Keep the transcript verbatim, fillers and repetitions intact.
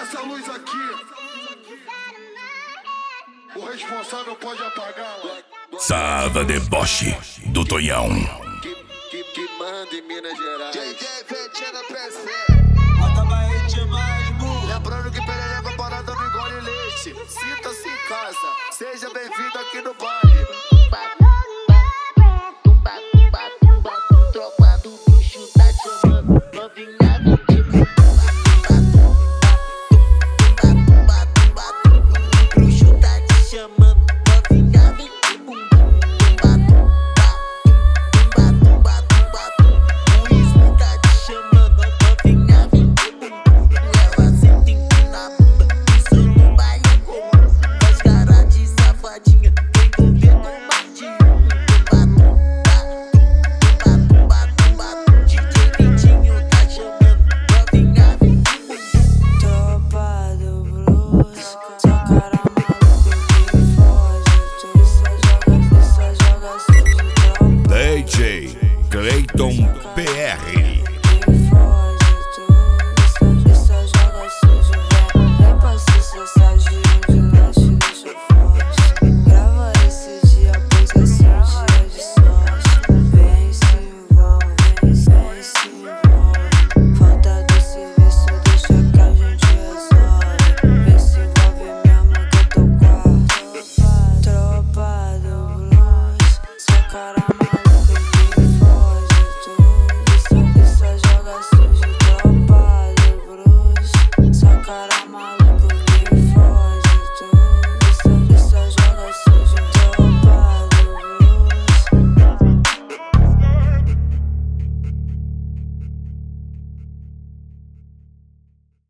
essa luz aqui, o responsável pode apagá-la. Sava deboche do Tonhão. Que, que, que manda em Minas Gerais. J J Vetina P C. Manda barrete mais burro. Lembrando que perereca parada não engole leite. Sinta-se em casa, seja bem-vindo aqui no baile.